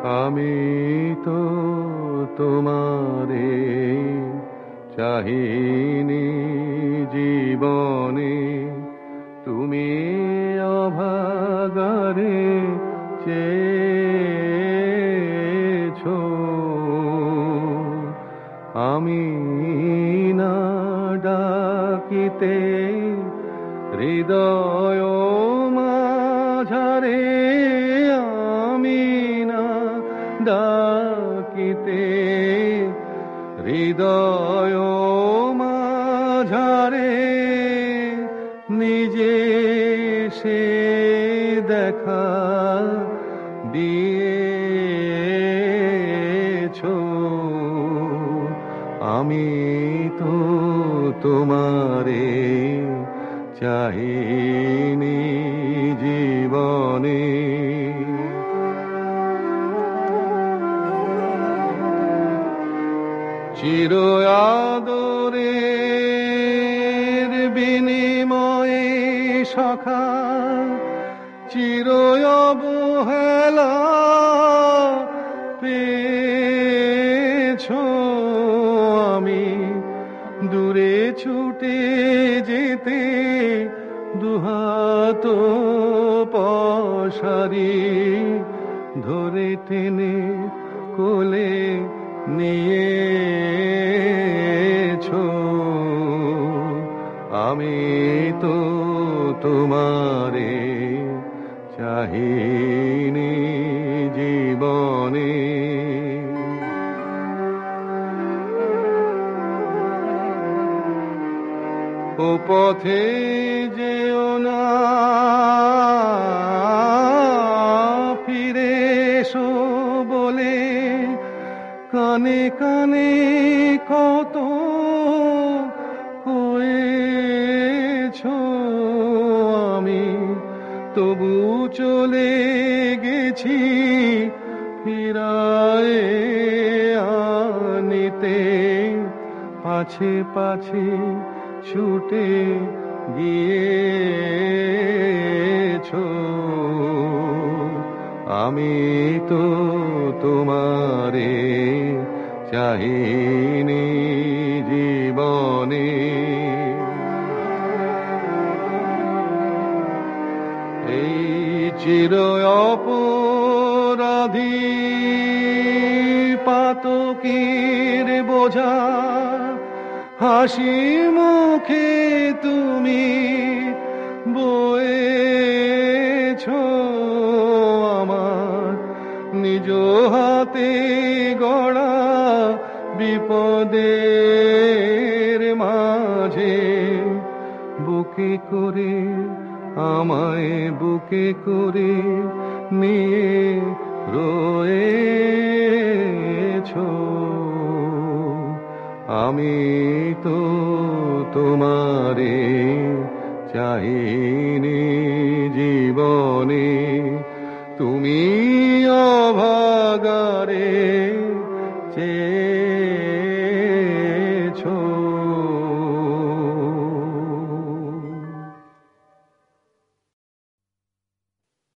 আমি তো তোমারে চাহিনি জীবনে, তুমি অভাগারে চেয়েছো। আমি না ডাকিতে হৃদয় মাঝারে, আমি না ডাকিতে হৃদয় মাঝারে, নিজে সে দেখা দিয়েছো। আমি তো তোমারে চাহিনি জীবনে। চির আদরের বিনিময়ে সখা, চির অবহেলা পেয়েছো। আমি দূরে ছুটে যেতে দুহাত পসারি ধরে টেনে কোলে নিয়েছো। আমি তো তোমারে চাহিনি জীবনে। ও পথে যেও না ফিরে এসো বলে, কানে কানে কত কয়েছো। আমি তবু চলে গেছি ফিরায়ে আনিতে, পাছে পাছে ছুটে গিয়েছো। আমি তো তোমারে চাহিনি জীবনে। এই চির অপরাধী পাতকের বোঝা হাসি মুখে তুমি বয়েছো। আমার নিজ হাতে গড়া বিপদের মাঝে বুকে করে, আমায় বুকে করে নিয়ে রয়েছো। আমি তো তোমারে চাহিনি জীবনে, তুমি অভাগারে চেয়ে